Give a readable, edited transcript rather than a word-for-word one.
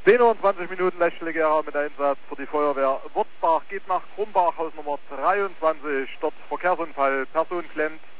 20 Minuten Lechtel-Gera mit Einsatz für die Feuerwehr Wurzbach. Geht nach Krumbach, Haus Nummer 23. Dort Verkehrsunfall, Person klemmt.